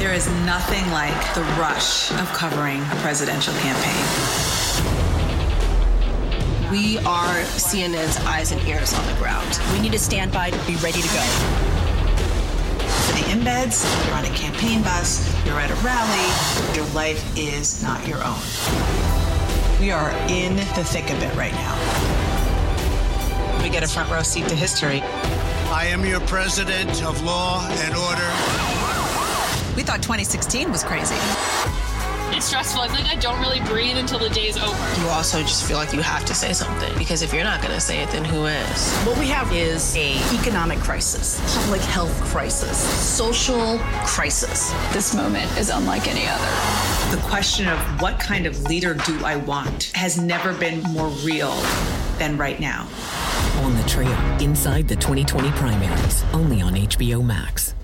There is nothing like the rush of covering a presidential campaign. We are CNN's eyes and ears on the ground. We need to stand by to be ready to go. For the embeds, you're on a campaign bus, you're at a rally, your life is not your own. We are in the thick of it right now. We get a front row seat to history. I am your president of law and order. We thought 2016 was crazy. It's stressful. I feel like I don't really breathe until the day is over. You also just feel like you have to say something, because if you're not going to say it, then who is? What we have is an economic crisis, public health crisis, social crisis. This moment is unlike any other. The question of what kind of leader do I want has never been more real than right now. On the Trail, inside the 2020 primaries, only on HBO Max.